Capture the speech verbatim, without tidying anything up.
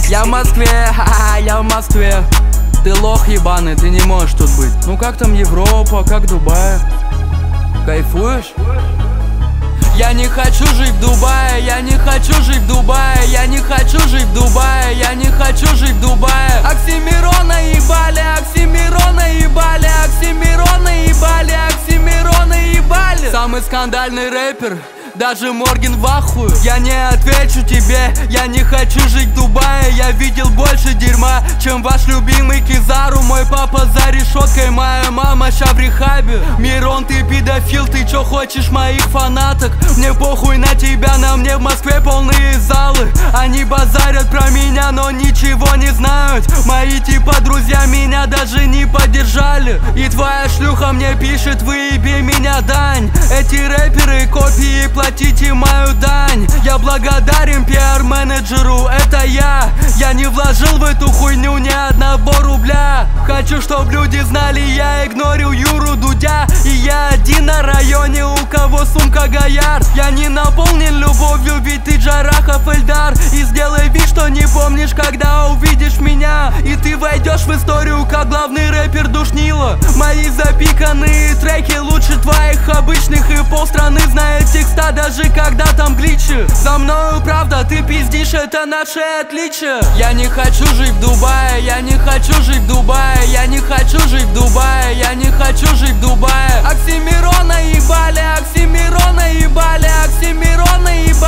Я в Москве, ха-ха, я в Москве. Ты лох ебаный, ты не можешь тут быть. Ну как там Европа, как Дубай? Кайфуешь? Я не хочу жить в Дубае, я не хочу жить в Дубае, я не хочу жить в Дубае, я не хочу жить в Дубае. Оксимирона ебали, Оксимирона ебали, Оксимирона ебали, Оксимирона ебали. Самый скандальный рэпер, даже Морген в ахуе. Я не отвечу тебе, я не хочу жить в Дубае. Я видел больше дерьма, чем ваш любимый Кизару. Мой папа за решеткой, моя мама ща в рехабе. Мирон, ты педофил, ты чё хочешь моих фанаток? Мне похуй на тебя, на мне в Москве полные залы. Они базарят про меня, но ничего не знают. Мои типа друзья меня даже не поддержали. И твоя шлюха мне пишет: выеби меня, Дань. Эти рэперы копии, платите мою дань. Я благодарен пиар-менеджеру, это я. Я не вложил в эту хуйню ни одного рубля. Хочу, чтоб люди знали, я игнорил Юру Дудя. И я один на районе, у кого сумка Гоярд. Я не наполнен любовью, ведь ты Джарахов Эльдар. И сделай вид, что не помнишь, когда увидишь меня. И ты войдешь в историю, как главный рэпер душнило. Мои запиканные треки лучше твоих обычных. И полстраны знает текста, даже когда там гличи. За мною правда, ты пиздишь, это наше отличие. Я не хочу жить в Дубае, я не хочу жить в Дубае, я не хочу жить в Дубае, я не хочу жить в Дубае. Оксимирона ебали, Оксимирона ебали, Оксимирона ебали.